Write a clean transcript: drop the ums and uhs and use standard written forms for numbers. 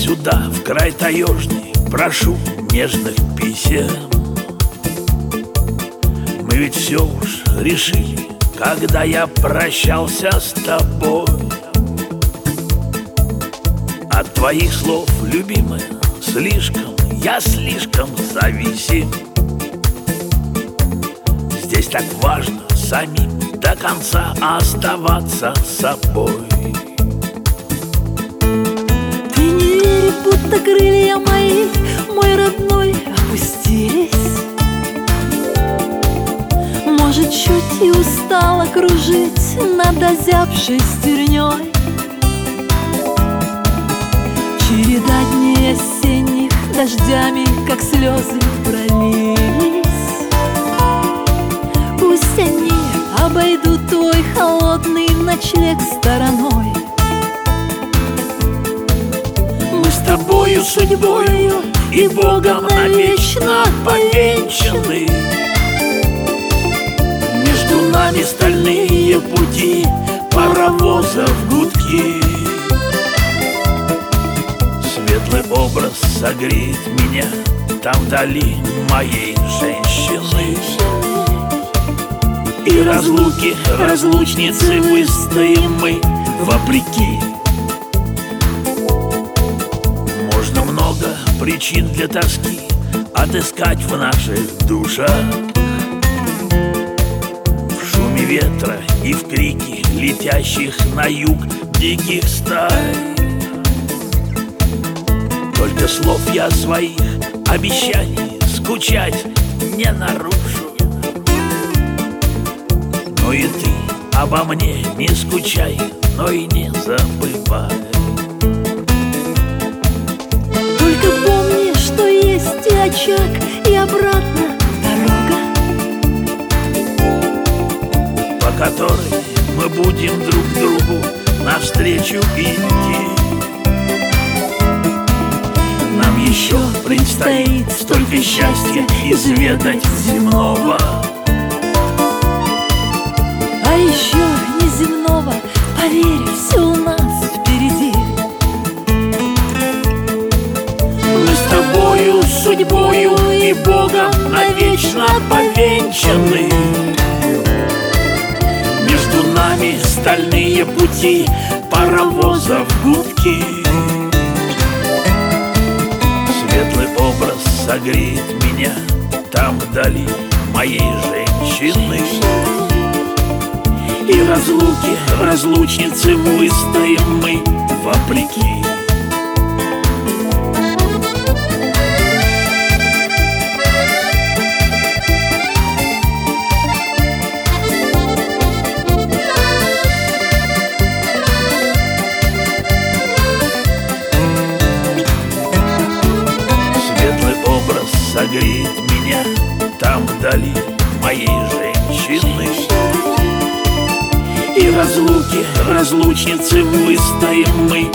сюда, в край таежный, прошу нежных писем. Мы ведь все уж решили, когда я прощался с тобой. От твоих слов, любимая, я слишком зависим. Здесь так важно самим до конца оставаться собой. Ты не веришь, будто крылья мои, мой родной, опустились. Может, чуть и устала кружить над озябшей стерней. Череда дней осенних дождями, как слезы, пролились. Пусть они обойдут твой холодный ночлег стороной. Мы с тобою судьбою и Богом навечно повенчаны. Между нами стальные пути паровозов гудки. Светлый образ согреет меня там вдали моей женщины. И разлуки, разлучницы выстоим мы вопреки. Можно много причин для тоски отыскать в наших душах. В шуме ветра и в крике летящих на юг диких стай. Только слов я своих обещаний скучать не нарушу. Но и ты обо мне не скучай, но и не забывай. Только помни, что есть и очаг, и обратно дорога, по которой мы будем друг другу навстречу идти. Нам еще предстоит столько счастья изведать земного. а еще неземного, поверь, все у нас впереди. Мы с тобою, судьбою и Богом навечно повенчаны. Между нами стальные пути паровозов гудки. Светлый образ согреет меня там вдали моей женщины. И разлуки, разлучницы выстоим мы вопреки. Светлый образ согреет меня там вдали моей женщины. И разлуки, разлучницы выстоим мы